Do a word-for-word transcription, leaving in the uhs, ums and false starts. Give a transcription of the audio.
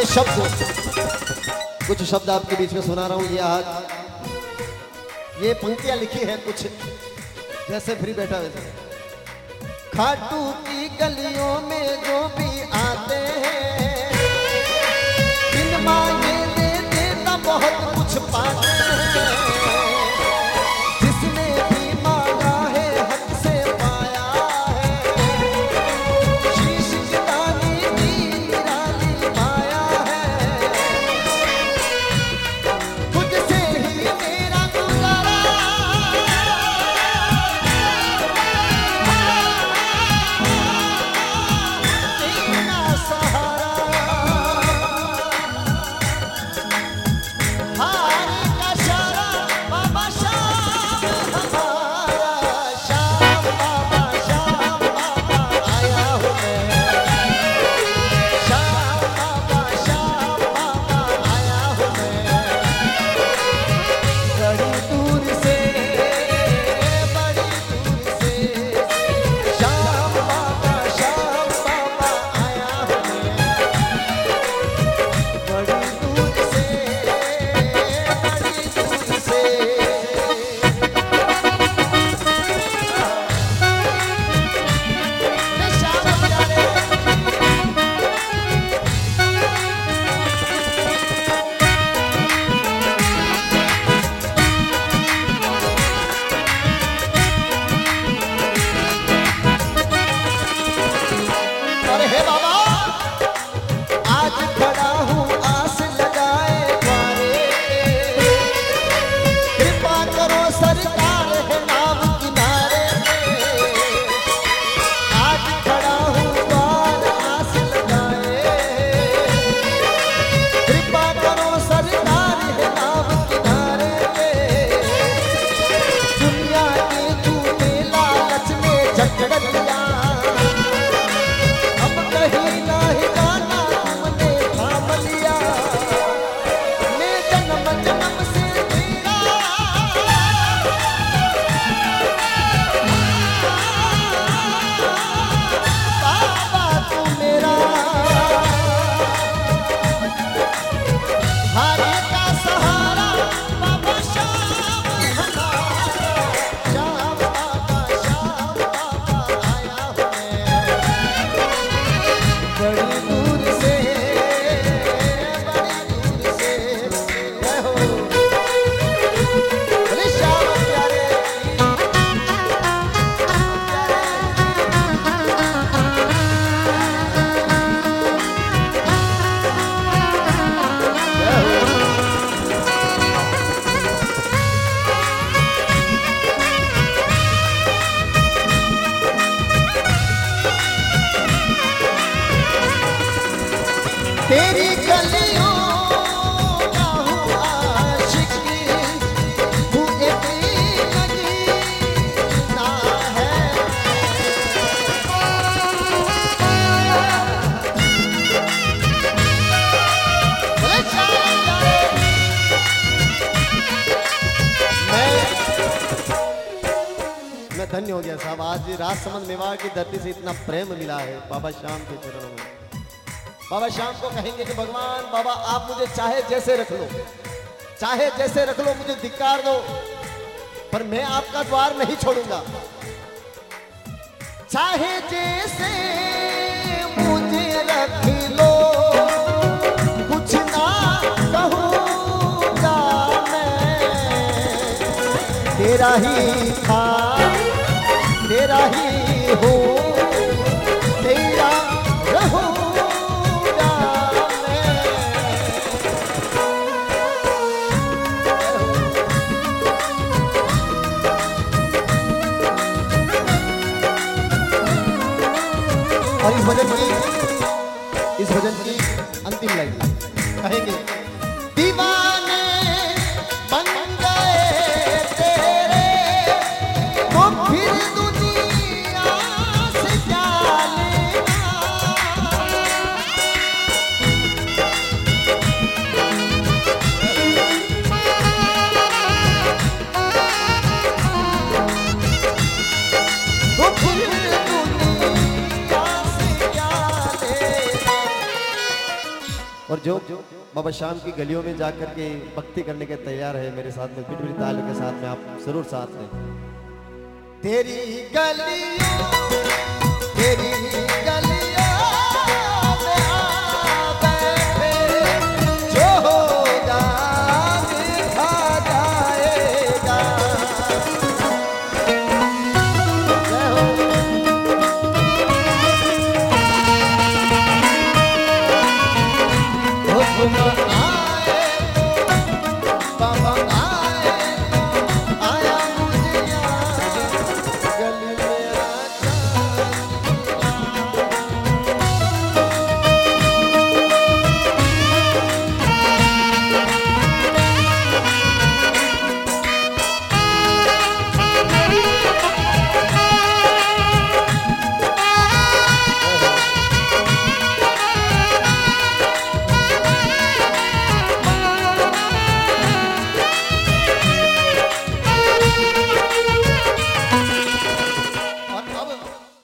शब्द कुछ शब्द आपके बीच में सुना रहा हूँ। ये आज ये पंक्तियां लिखी है कुछ जैसे फ्री बैठा वैसे। खाटू की गलियों में जो भी आते हैं, बिन मांगे दे देता बहुत कुछ पाते हैं। जिसने भी मांगा है हक से पाया है, शीश दानी की निराली पाया है। तुझसे ही मेरा गुजारा, तेरा सहारा, हार का शारा बाबा श्याम हमारा। श्याम बाबा, श्याम बाबा आया हूँ मैं। श्याम बाबा, श्याम बाबा आया हूँ मैं। बड़ी दूर से, बड़ी दूर से, श्याम बाबा, श्याम बाबा आया हूँ मैं। बड़ी दूर से, बड़ी दूर से। मैं श्याम प्यारे, अरे हे बाबा, आज खड़ा हूँ आस लगाए द्वारे पे। कृपा करो सरकार है नाव किनारे पे। आज खड़ा हूँ द्वार आस लगाए, कृपा करो सरकार है नाव किनारे पे। दुनिया के झूठे लालच ने जकड़ लिया, अब कहीं नहीं जाना तुमने थाम लिया। मैं जन्म जन्म से तेरा, बाबा तू मेरा। हारे का सहारा बाबा श्याम हमारा। श्याम बाबा, श्याम बाबा आया हूँ मैं। बड़ी दूर से, बड़ी दूर से। जय हो बोले श्याम प्यारे, तेरी गलियों का हूँ आशिक, तू एक नगीना है। बोले श्याम प्यारे, मैं मैं धन्य हो गया साहब। आज राजसमंद मेवाड़ की धरती से इतना प्रेम मिला है बाबा श्याम के चरणों में। बाबा श्याम को कहेंगे कि भगवान बाबा आप मुझे चाहे जैसे रख लो, चाहे जैसे रख लो, मुझे धिक्कार दो, पर मैं आपका द्वार नहीं छोड़ूंगा। चाहे जैसे मुझे रख लो, कुछ ना कहूंगा मैं। तेरा ही था, तेरा ही हूँ, तेरा रहूंगा मैं। और इस भजन की इस भजन की अंतिम लाइन कहेंगे, दीवाने बन गए तेरे, तो फिर दुनिया से क्या लेना। तो फिर दुनिया से क्या लेना। और जो बाबा शाम की गलियों में जाकर के भक्ति करने के तैयार है मेरे साथ में बिटबिटी तालियों के साथ में आप जरूर साथ में। तेरी गलियों तेरी